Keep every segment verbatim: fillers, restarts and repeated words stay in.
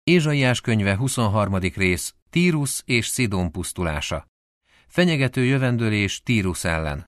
Ézsaiás könyve huszonharmadik rész, Tírus és Szidón pusztulása. Fenyegető jövendőlés Tírus ellen.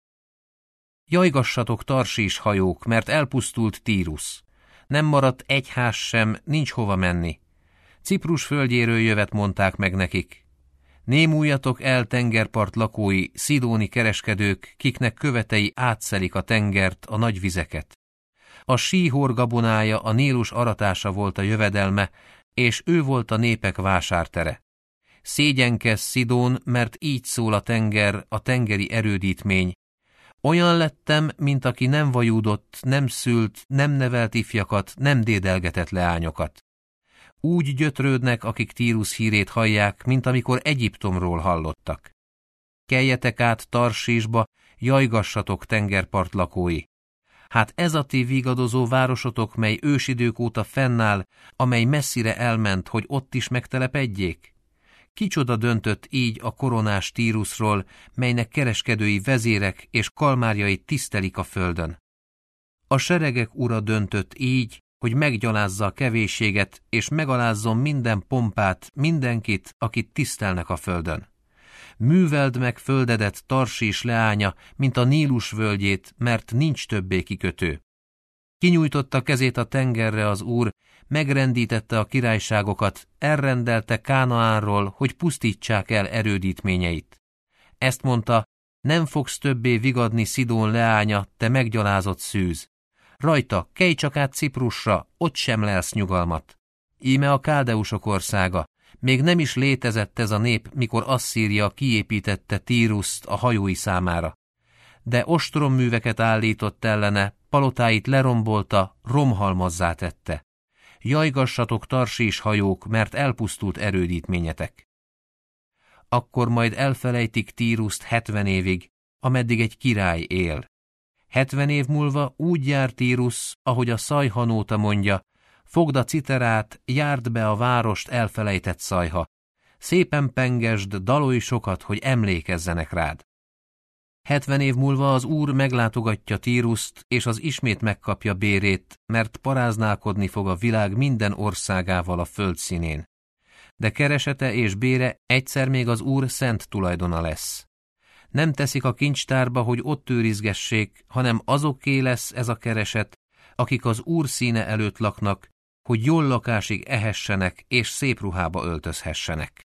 Jajgassatok, Tarsís hajók, mert elpusztult Tírus. Nem maradt egy ház sem, nincs hova menni. Ciprus földjéről jövet mondták meg nekik. Némuljatok el, tengerpart lakói, szidóni kereskedők, kiknek követei átszelik a tengert, a nagy vizeket. A síhor gabonája, a Nílus aratása volt a jövedelme, és ő volt a népek vásártere. Szégyenkezz, Szidón, mert így szól a tenger, a tengeri erődítmény. Olyan lettem, mint aki nem vajúdott, nem szült, nem nevelt ifjakat, nem dédelgetett leányokat. Úgy gyötrődnek, akik Tírus hírét hallják, mint amikor Egyiptomról hallottak. Keljetek át Tarsísba, jajgassatok, tengerpart lakói. Hát ez a ti vigadozó városotok, mely ősidők óta fennáll, amely messzire elment, hogy ott is megtelepedjék? Kicsoda döntött így a koronás Tírusról, melynek kereskedői vezérek és kalmárjai tisztelik a földön? A seregek ura döntött így, hogy meggyalázza a kevésséget, és megalázzon minden pompát, mindenkit, akit tisztelnek a földön. Műveld meg földedet, Tarsís leánya, mint a Nílus völgyét, mert nincs többé kikötő. Kinyújtotta kezét a tengerre az Úr, megrendítette a királyságokat, elrendelte Kánaánról, hogy pusztítsák el erődítményeit. Ezt mondta, nem fogsz többé vigadni, Szidón leánya, te meggyalázott szűz. Rajta, kelj csak át Ciprusra, ott sem lelsz nyugalmat. Íme a káldeusok országa, még nem is létezett ez a nép, mikor Asszíria kiépítette Tíruszt a hajói számára. De ostromműveket állított ellene, palotáit lerombolta, romhalmazzá tette. Jajgassatok, Tarsís hajók, mert elpusztult erődítményetek. Akkor majd elfelejtik Tíruszt hetven évig, ameddig egy király él. Hetven év múlva úgy jár Tírus, ahogy a szajhanóta mondja, fogd a citerát, járd be a várost, elfelejtett szajha. Szépen pengesd, dalolj sokat, hogy emlékezzenek rád. Hetven év múlva az Úr meglátogatja Tíruszt, és az ismét megkapja bérét, mert paráználkodni fog a világ minden országával a föld színén. De keresete és bére egyszer még az Úr szent tulajdona lesz. Nem teszik a kincstárba, hogy ott őrizgessék, hanem azoké lesz ez a kereset, akik az Úr színe előtt laknak, hogy jól lakásig ehessenek és szép ruhába öltözhessenek.